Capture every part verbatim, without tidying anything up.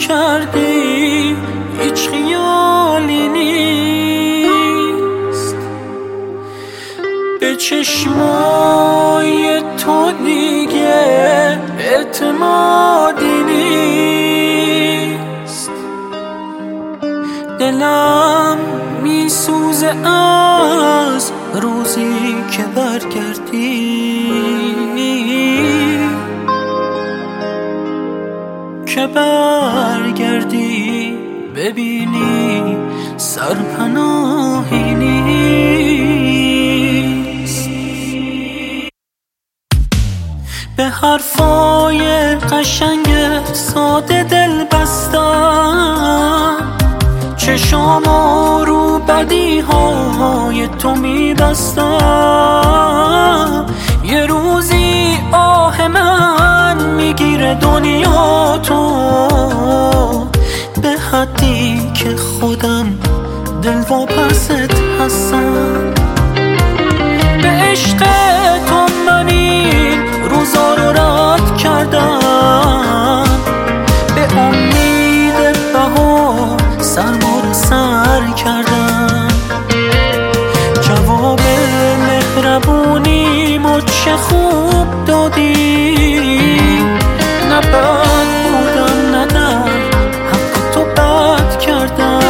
کردی هیچ خیالی نیست، به چشمای تو دیگه اعتمادی نیست. دلم میسوزه از روزی که برگردی، که برگردی ببینی سرپناهی نیست. به حرفای قشنگ ساده دل بستم، چشامو رو بدی های تو میبستم. یه روزی آه من میگیره دنیا تو، به حدی که خودم دل واپست هستم. به عشق تو من این روزا رو رد کردم، به امید بهار سرما رو سر کردم. جواب مهربونیمو چه خوب دادی، نه بد بودم نه در حق تو بد کردم.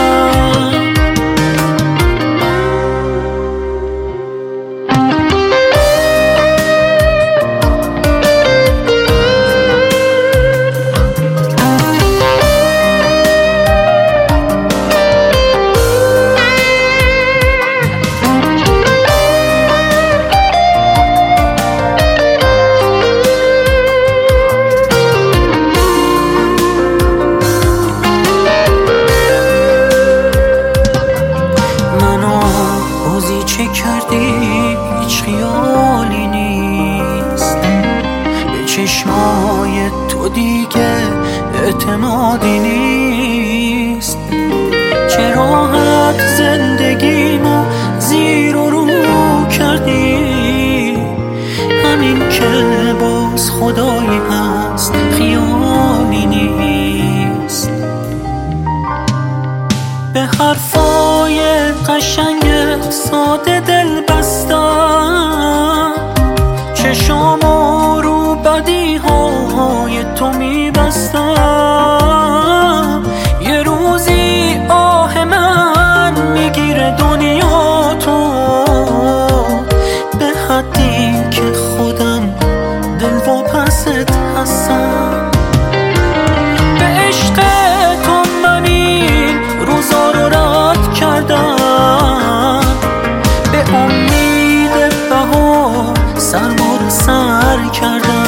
چه کردی هیچ خیالی نیست، به چشمای تو دیگه اعتمادی نیست. چه راحت زندگیمو زیر و رو کردی، همین که باز خدایی هست خیالی نیست. به حرفای قشنگ ساده دل بستم، چشامو رو بدی های تو میبستم. یه روزی آه من میگیره دنیا تو، به حدی که خودم دل واپست هستم. به عشق تو من این روزا رو رد کردم، به امید بهار سرما رو سر کردم.